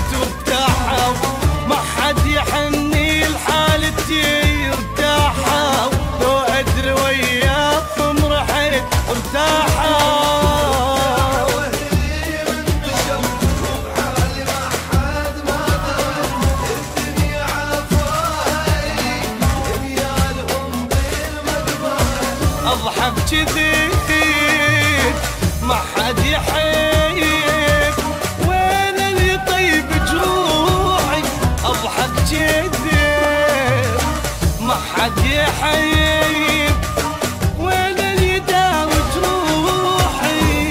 وارتاحوا، ما حد يحني لحالتي ارتاحوا، لو ادري وياكم رحت ارتاحوا. اضحك كذي ما حد يحيب، وين اللي طيب جروحي؟ اضحك كذي ما حد يحيب، وين اللي يداوي جروحي؟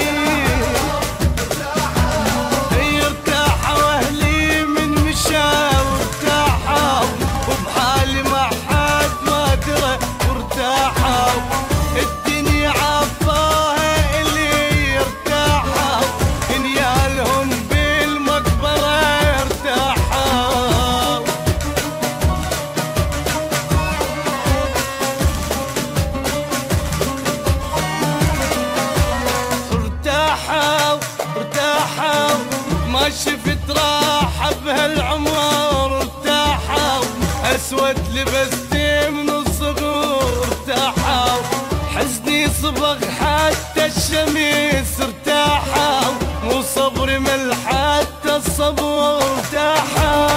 ارتاحوا اهلي من مشاو ارتاحوا، وبحالي ما حد ما درى وارتاحوا، الدنيا عفاها اللي ارتاحوا، دنيالهم بالمقبرة ارتاحوا. ارتاحوا ارتاحوا، ما شفت راحة بهالعمر ارتاحوا، اسود لبستي من الصغور ارتاحوا، حزني صبغ حتى الشمس ارتاحوا، مو صبري مل حتى الصبر ارتاحوا.